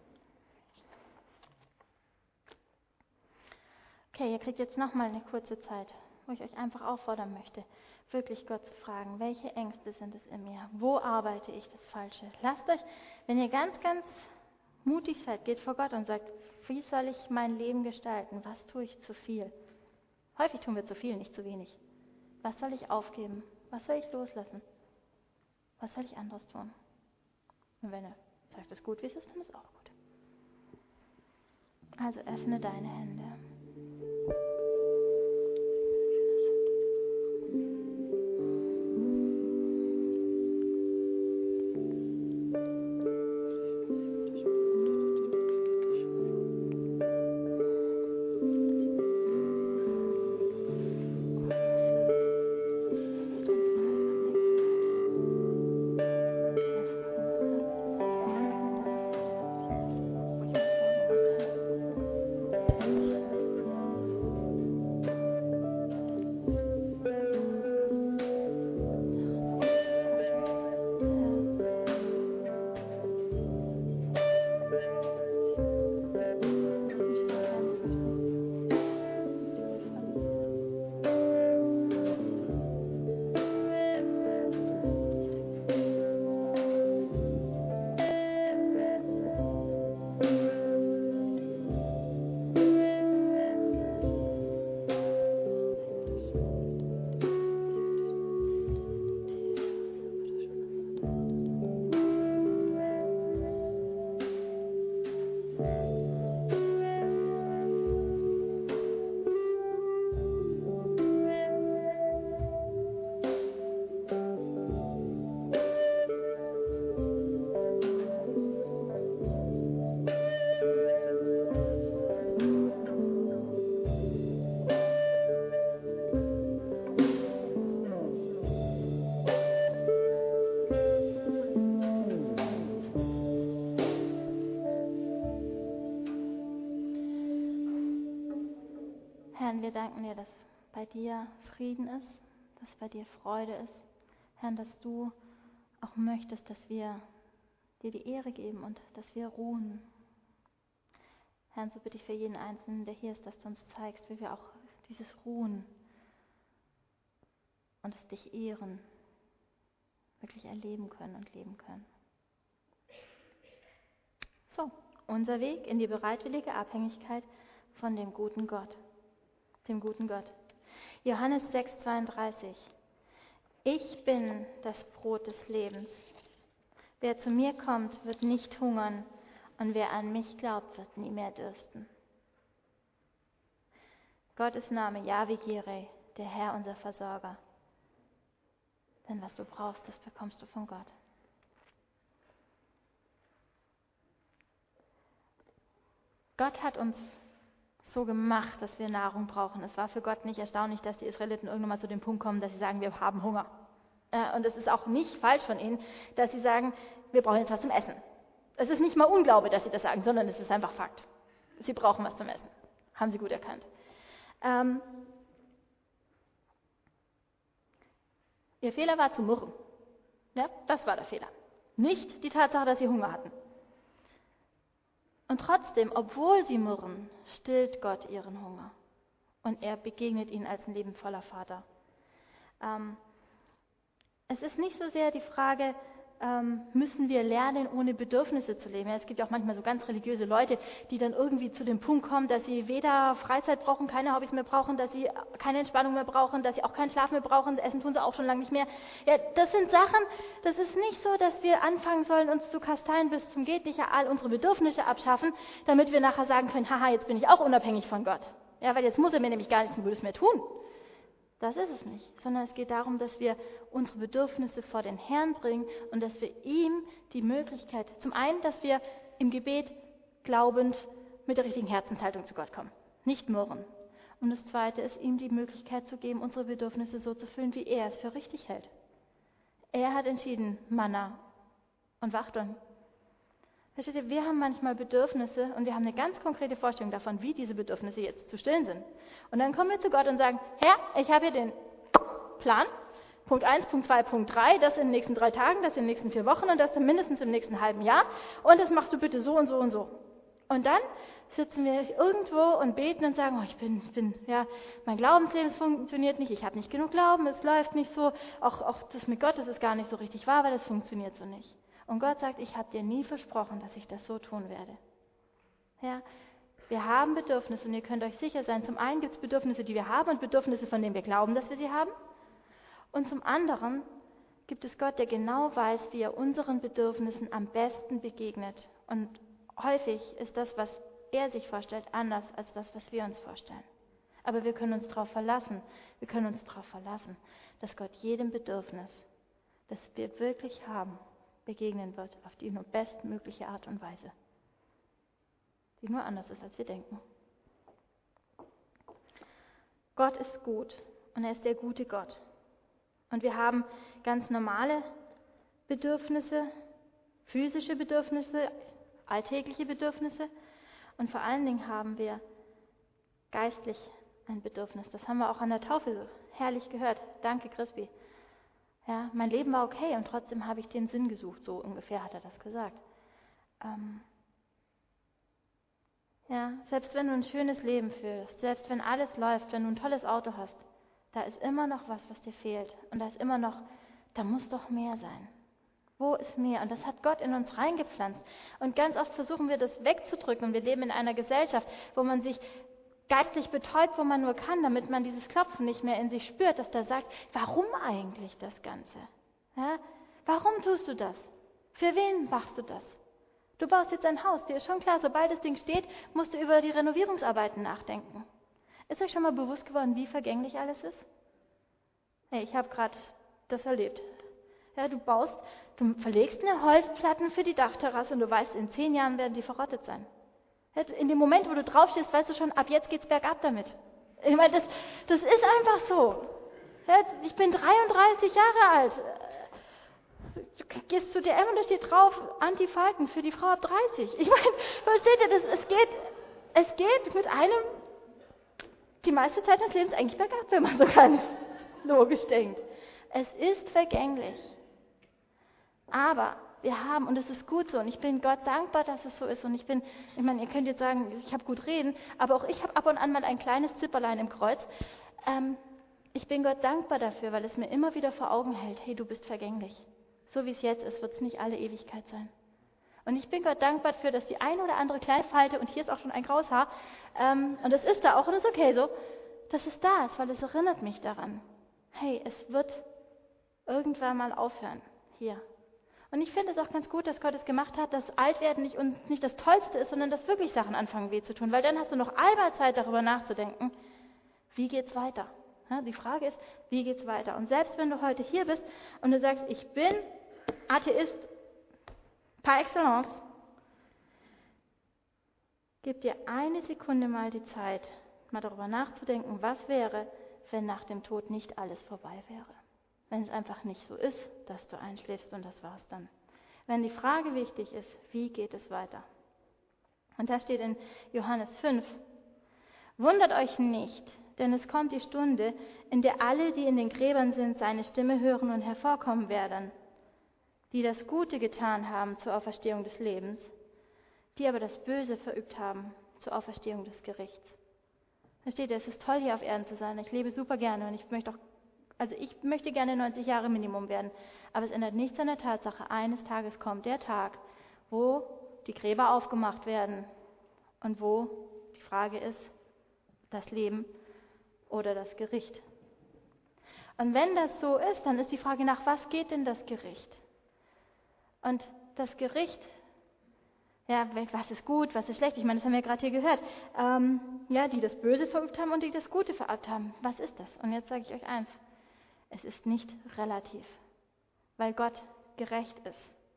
Okay, ihr kriegt jetzt nochmal eine kurze Zeit, wo ich euch einfach auffordern möchte, wirklich Gott zu fragen, welche Ängste sind es in mir? Wo arbeite ich das Falsche? Lasst euch, wenn ihr ganz, ganz mutig seid, geht vor Gott und sagt, wie soll ich mein Leben gestalten? Was tue ich zu viel? Häufig tun wir zu viel, nicht zu wenig. Was soll ich aufgeben? Was soll ich loslassen? Was soll ich anderes tun? Und wenn er sagt, es ist gut, wie es ist, dann ist auch gut. Also öffne deine Hände. Herr, wir danken dir, dass bei dir Frieden ist, dass bei dir Freude ist. Herr, dass du auch möchtest, dass wir dir die Ehre geben und dass wir ruhen. Herr, so bitte ich für jeden Einzelnen, der hier ist, dass du uns zeigst, wie wir auch dieses Ruhen und es dich ehren wirklich erleben können und leben können. So, unser Weg in die bereitwillige Abhängigkeit von dem guten Gott. Dem guten Gott. Johannes sechs, zweiunddreißig. Ich bin das Brot des Lebens. Wer zu mir kommt, wird nicht hungern, und wer an mich glaubt, wird nie mehr dürsten. Gottes Name, Jahwe Jireh, der Herr, unser Versorger. Denn was du brauchst, das bekommst du von Gott. Gott hat uns so gemacht, dass wir Nahrung brauchen. Es war für Gott nicht erstaunlich, dass die Israeliten irgendwann mal zu dem Punkt kommen, dass sie sagen, wir haben Hunger. Und es ist auch nicht falsch von ihnen, dass sie sagen, wir brauchen jetzt was zum Essen. Es ist nicht mal Unglaube, dass sie das sagen, sondern es ist einfach Fakt. Sie brauchen was zum Essen. Haben sie gut erkannt. Ähm, ihr Fehler war zu murren. Ja, das war der Fehler. Nicht die Tatsache, dass sie Hunger hatten. Und trotzdem, obwohl sie murren, stillt Gott ihren Hunger. Und er begegnet ihnen als ein liebevoller Vater. Ähm, es ist nicht so sehr die Frage, ähm, müssen wir lernen, ohne Bedürfnisse zu leben. Ja, es gibt ja auch manchmal so ganz religiöse Leute, die dann irgendwie zu dem Punkt kommen, dass sie weder Freizeit brauchen, keine Hobbys mehr brauchen, dass sie keine Entspannung mehr brauchen, dass sie auch keinen Schlaf mehr brauchen, Essen tun sie auch schon lange nicht mehr. Ja, das sind Sachen, das ist nicht so, dass wir anfangen sollen, uns zu kasteien bis zum geht nicht, all unsere Bedürfnisse abschaffen, damit wir nachher sagen können, haha, jetzt bin ich auch unabhängig von Gott. Ja, weil jetzt muss er mir nämlich gar nichts Gutes mehr tun. Das ist es nicht, sondern es geht darum, dass wir unsere Bedürfnisse vor den Herrn bringen und dass wir ihm die Möglichkeit, zum einen, dass wir im Gebet glaubend mit der richtigen Herzenshaltung zu Gott kommen. Nicht murren. Und das Zweite ist, ihm die Möglichkeit zu geben, unsere Bedürfnisse so zu füllen, wie er es für richtig hält. Er hat entschieden, Manna und Wachteln. Versteht ihr, wir haben manchmal Bedürfnisse und wir haben eine ganz konkrete Vorstellung davon, wie diese Bedürfnisse jetzt zu stillen sind. Und dann kommen wir zu Gott und sagen, Herr, ich habe hier den Plan, Punkt eins, Punkt zwei, Punkt drei, das in den nächsten drei Tagen, das in den nächsten vier Wochen und das dann mindestens im nächsten halben Jahr und das machst du bitte so und so und so. Und dann sitzen wir irgendwo und beten und sagen, oh, ich bin, ich bin, ja, mein Glaubensleben funktioniert nicht, ich habe nicht genug Glauben, es läuft nicht so, auch, auch das mit Gott, das ist gar nicht so richtig wahr, weil das funktioniert so nicht. Und Gott sagt, ich habe dir nie versprochen, dass ich das so tun werde. Ja, wir haben Bedürfnisse und ihr könnt euch sicher sein, zum einen gibt es Bedürfnisse, die wir haben und Bedürfnisse, von denen wir glauben, dass wir sie haben. Und zum anderen gibt es Gott, der genau weiß, wie er unseren Bedürfnissen am besten begegnet. Und häufig ist das, was er sich vorstellt, anders als das, was wir uns vorstellen. Aber wir können uns darauf verlassen, wir können uns darauf verlassen, dass Gott jedem Bedürfnis, das wir wirklich haben, begegnen wird, auf die nur bestmögliche Art und Weise, die nur anders ist, als wir denken. Gott ist gut und er ist der gute Gott. Und wir haben ganz normale Bedürfnisse, physische Bedürfnisse, alltägliche Bedürfnisse und vor allen Dingen haben wir geistlich ein Bedürfnis. Das haben wir auch an der Taufe so herrlich gehört. Danke, Crispy. Ja, mein Leben war okay und trotzdem habe ich den Sinn gesucht, so ungefähr hat er das gesagt. Ähm ja, selbst wenn du ein schönes Leben führst, selbst wenn alles läuft, wenn du ein tolles Auto hast, da ist immer noch was, was dir fehlt. Und da ist immer noch, da muss doch mehr sein. Wo ist mehr? Und das hat Gott in uns reingepflanzt. Und ganz oft versuchen wir das wegzudrücken. Und wir leben in einer Gesellschaft, wo man sich geistlich betäubt, wo man nur kann, damit man dieses Klopfen nicht mehr in sich spürt, dass der sagt, warum eigentlich das Ganze? Ja? Warum tust du das? Für wen machst du das? Du baust jetzt ein Haus, dir ist schon klar, sobald das Ding steht, musst du über die Renovierungsarbeiten nachdenken. Ist euch schon mal bewusst geworden, wie vergänglich alles ist? Hey, ich habe gerade das erlebt. Ja, du baust, du verlegst eine Holzplatten für die Dachterrasse und du weißt, in zehn Jahren werden die verrottet sein. Ja, in dem Moment, wo du draufstehst, weißt du schon, ab jetzt geht's bergab damit. Ich meine, das, das ist einfach so. Ja, ich bin dreiunddreißig Jahre alt. Du gehst zu D M und da steht drauf, Anti-Falten für die Frau ab dreißig. Ich meine, versteht ihr, das, es geht, es geht mit einem die meiste Zeit des Lebens eigentlich bergab, wenn man so ganz logisch denkt. Es ist vergänglich. Aber wir haben, und es ist gut so, und ich bin Gott dankbar, dass es so ist. Und ich bin, ich meine, ihr könnt jetzt sagen, ich habe gut reden, aber auch ich habe ab und an mal ein kleines Zipperlein im Kreuz. Ähm, ich bin Gott dankbar dafür, weil es mir immer wieder vor Augen hält, hey, du bist vergänglich. So wie es jetzt ist, wird es nicht alle Ewigkeit sein. Und ich bin Gott dankbar dafür, dass die eine oder andere Kleinfalte, und hier ist auch schon ein graues Haar, ähm, und das ist da auch, und das ist okay so, dass es da ist, weil es erinnert mich daran. Hey, es wird irgendwann mal aufhören, hier. Und ich finde es auch ganz gut, dass Gott es gemacht hat, dass Altwerden nicht, und nicht das Tollste ist, sondern dass wirklich Sachen anfangen weh zu tun, weil dann hast du noch einmal Zeit, darüber nachzudenken, wie geht's weiter? Ja, die Frage ist, wie geht's weiter? Und selbst wenn du heute hier bist und du sagst, ich bin Atheist par excellence, gib dir eine Sekunde mal die Zeit, mal darüber nachzudenken, was wäre, wenn nach dem Tod nicht alles vorbei wäre. Wenn es einfach nicht so ist, dass du einschläfst und das war's dann. Wenn die Frage wichtig ist, wie geht es weiter? Und da steht in Johannes fünf, wundert euch nicht, denn es kommt die Stunde, in der alle, die in den Gräbern sind, seine Stimme hören und hervorkommen werden, die das Gute getan haben zur Auferstehung des Lebens, die aber das Böse verübt haben zur Auferstehung des Gerichts. Da steht, es ist toll, hier auf Erden zu sein. Ich lebe super gerne und ich möchte auch, also ich möchte gerne neunzig Jahre Minimum werden. Aber es ändert nichts an der Tatsache, eines Tages kommt der Tag, wo die Gräber aufgemacht werden und wo die Frage ist, das Leben oder das Gericht. Und wenn das so ist, dann ist die Frage, nach was geht denn das Gericht? Und das Gericht, ja, was ist gut, was ist schlecht? Ich meine, das haben wir gerade hier gehört. Ähm, ja, die das Böse verübt haben und die das Gute verübt haben. Was ist das? Und jetzt sage ich euch eins. Es ist nicht relativ, weil Gott gerecht ist.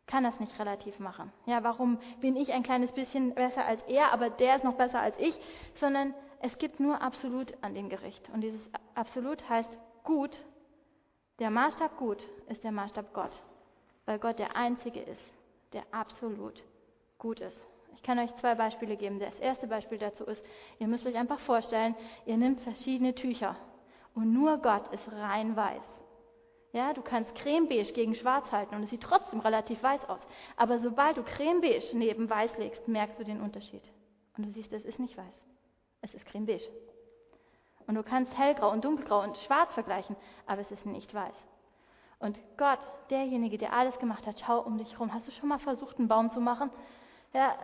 kann das nicht relativ machen. Ja, warum bin ich ein kleines bisschen besser als er, aber der ist noch besser als ich, sondern es gibt nur Absolut an dem Gericht. Und dieses Absolut heißt gut. Der Maßstab gut ist der Maßstab Gott, weil Gott der Einzige ist, der absolut gut ist. Ich kann euch zwei Beispiele geben. Das erste Beispiel dazu ist, ihr müsst euch einfach vorstellen, ihr nehmt verschiedene Tücher und nur Gott ist rein weiß. Ja, du kannst cremebeige gegen schwarz halten und es sieht trotzdem relativ weiß aus. Aber sobald du cremebeige neben weiß legst, merkst du den Unterschied. Und du siehst, es ist nicht weiß, es ist cremebeige. Und du kannst hellgrau und dunkelgrau und schwarz vergleichen, aber es ist nicht weiß. Und Gott, derjenige, der alles gemacht hat, schau um dich herum. Hast du schon mal versucht, einen Baum zu machen? Ja.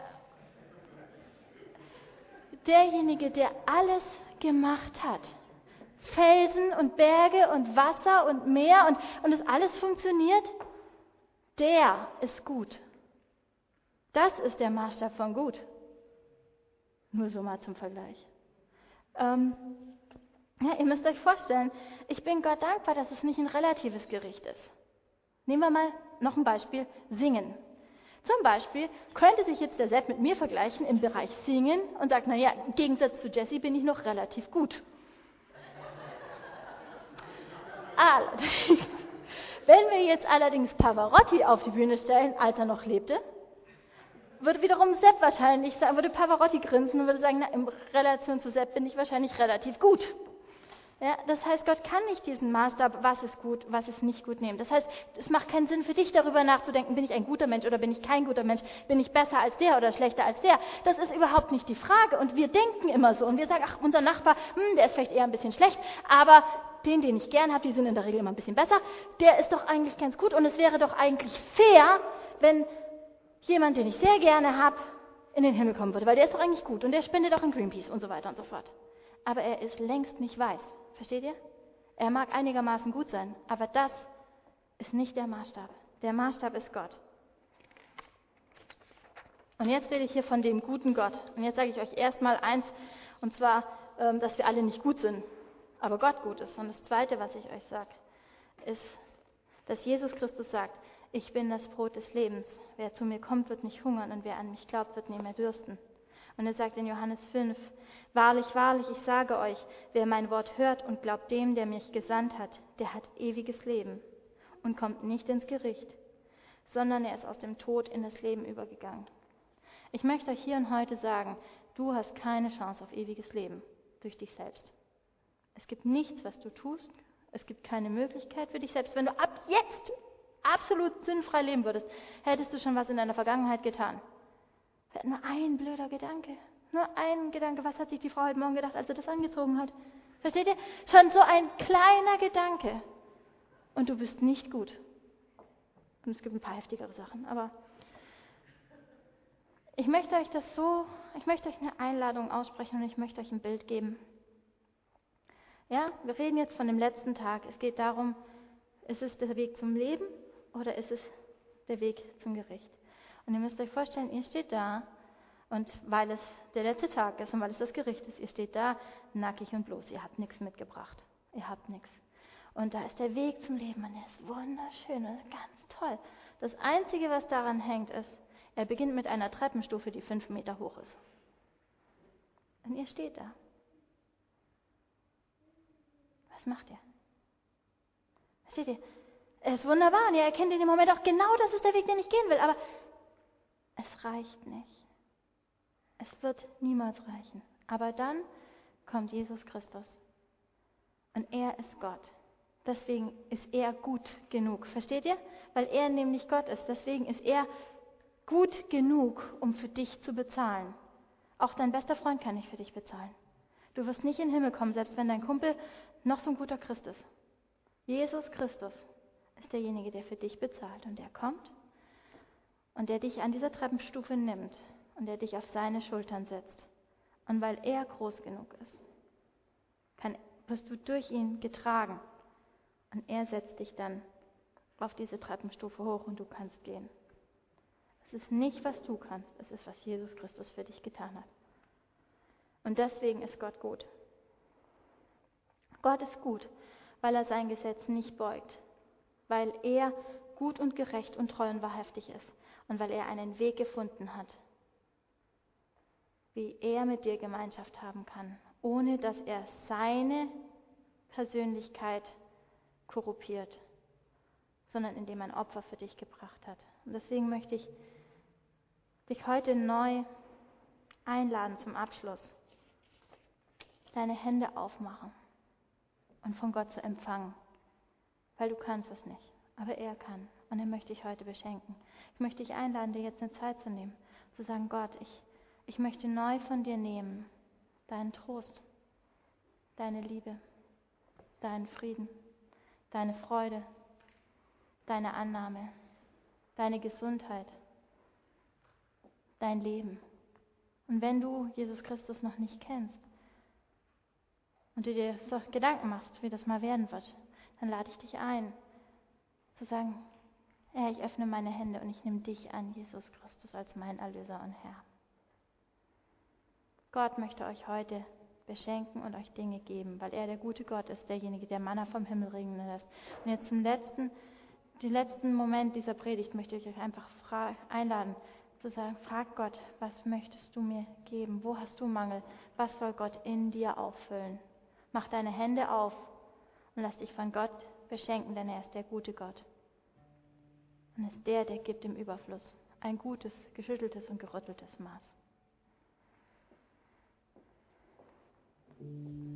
Derjenige, der alles gemacht hat. Felsen und Berge und Wasser und Meer und, und es alles funktioniert, der ist gut. Das ist der Maßstab von gut. Nur so mal zum Vergleich. Ähm, Ja, ihr müsst euch vorstellen, ich bin Gott dankbar, dass es nicht ein relatives Gericht ist. Nehmen wir mal noch ein Beispiel, Singen. Zum Beispiel könnte sich jetzt der Sepp mit mir vergleichen im Bereich Singen und sagt, naja, im Gegensatz zu Jessie bin ich noch relativ gut. Allerdings, wenn wir jetzt allerdings Pavarotti auf die Bühne stellen, als er noch lebte, würde wiederum Sepp wahrscheinlich sagen, würde Pavarotti grinsen und würde sagen, na, in Relation zu Sepp bin ich wahrscheinlich relativ gut. Ja, das heißt, Gott kann nicht diesen Maßstab, was ist gut, was ist nicht gut nehmen. Das heißt, es macht keinen Sinn für dich, darüber nachzudenken, bin ich ein guter Mensch oder bin ich kein guter Mensch, bin ich besser als der oder schlechter als der. Das ist überhaupt nicht die Frage und wir denken immer so und wir sagen, ach, unser Nachbar, hm, der ist vielleicht eher ein bisschen schlecht, aber den, den ich gern habe, die sind in der Regel immer ein bisschen besser, der ist doch eigentlich ganz gut und es wäre doch eigentlich fair, wenn jemand, den ich sehr gerne habe, in den Himmel kommen würde, weil der ist doch eigentlich gut und der spendet auch in Greenpeace und so weiter und so fort. Aber er ist längst nicht weiß. Versteht ihr? Er mag einigermaßen gut sein, aber das ist nicht der Maßstab. Der Maßstab ist Gott. Und jetzt rede ich hier von dem guten Gott. Und jetzt sage ich euch erstmal eins, und zwar, dass wir alle nicht gut sind, aber Gott gut ist. Und das Zweite, was ich euch sage, ist, dass Jesus Christus sagt, ich bin das Brot des Lebens. Wer zu mir kommt, wird nicht hungern und wer an mich glaubt, wird nie mehr dürsten. Und er sagt in Johannes fünf, wahrlich, wahrlich, ich sage euch, wer mein Wort hört und glaubt dem, der mich gesandt hat, der hat ewiges Leben und kommt nicht ins Gericht, sondern er ist aus dem Tod in das Leben übergegangen. Ich möchte euch hier und heute sagen, du hast keine Chance auf ewiges Leben durch dich selbst. Es gibt nichts, was du tust, es gibt keine Möglichkeit für dich selbst. Wenn du ab jetzt absolut sinnfrei leben würdest, hättest du schon was in deiner Vergangenheit getan. Nur ein blöder Gedanke. Nur ein Gedanke. Was hat sich die Frau heute Morgen gedacht, als sie das angezogen hat? Versteht ihr? Schon so ein kleiner Gedanke. Und du bist nicht gut. Und es gibt ein paar heftigere Sachen. Aber ich möchte euch das so, ich möchte euch eine Einladung aussprechen und ich möchte euch ein Bild geben. Ja, wir reden jetzt von dem letzten Tag. Es geht darum, ist es der Weg zum Leben oder ist es der Weg zum Gericht? Und ihr müsst euch vorstellen, ihr steht da und weil es der letzte Tag ist und weil es das Gericht ist, ihr steht da nackig und bloß, ihr habt nichts mitgebracht, ihr habt nichts. Und da ist der Weg zum Leben und er ist wunderschön und ganz toll. Das Einzige, was daran hängt, ist, er beginnt mit einer Treppenstufe, die fünf Meter hoch ist. Und ihr steht da. Was macht ihr? Versteht ihr? Es ist wunderbar und ihr erkennt in dem Moment auch genau, das ist der Weg, den ich gehen will, aber es reicht nicht. Es wird niemals reichen. Aber dann kommt Jesus Christus. Und er ist Gott. Deswegen ist er gut genug. Versteht ihr? Weil er nämlich Gott ist. Deswegen ist er gut genug, um für dich zu bezahlen. Auch dein bester Freund kann nicht für dich bezahlen. Du wirst nicht in den Himmel kommen, selbst wenn dein Kumpel noch so ein guter Christ ist. Jesus Christus ist derjenige, der für dich bezahlt. Und der kommt und der dich an dieser Treppenstufe nimmt und der dich auf seine Schultern setzt. Und weil er groß genug ist, kann, wirst du durch ihn getragen. Und er setzt dich dann auf diese Treppenstufe hoch und du kannst gehen. Es ist nicht, was du kannst, es ist, was Jesus Christus für dich getan hat. Und deswegen ist Gott gut. Gott ist gut, weil er sein Gesetz nicht beugt, weil er gut und gerecht und treu und wahrhaftig ist und weil er einen Weg gefunden hat, wie er mit dir Gemeinschaft haben kann, ohne dass er seine Persönlichkeit korrumpiert, sondern indem er ein Opfer für dich gebracht hat. Und deswegen möchte ich dich heute neu einladen zum Abschluss, deine Hände aufmachen und von Gott zu empfangen, weil du kannst es nicht, aber er kann und er möchte dich heute beschenken. Ich möchte dich einladen, dir jetzt eine Zeit zu nehmen, zu sagen, Gott, ich, ich möchte neu von dir nehmen, deinen Trost, deine Liebe, deinen Frieden, deine Freude, deine Annahme, deine Gesundheit, dein Leben. Und wenn du Jesus Christus noch nicht kennst und du dir so Gedanken machst, wie das mal werden wird, dann lade ich dich ein, zu sagen, Herr, ich öffne meine Hände und ich nehme dich an, Jesus Christus, als mein Erlöser und Herr. Gott möchte euch heute beschenken und euch Dinge geben, weil er der gute Gott ist, derjenige, der Manna vom Himmel regnen lässt. Und jetzt zum letzten, den letzten Moment dieser Predigt möchte ich euch einfach fra- einladen, zu sagen, frag Gott, was möchtest du mir geben? Wo hast du Mangel? Was soll Gott in dir auffüllen? Mach deine Hände auf und lass dich von Gott beschenken, denn er ist der gute Gott. Und ist der, der gibt im Überfluss ein gutes, geschütteltes und gerütteltes Maß.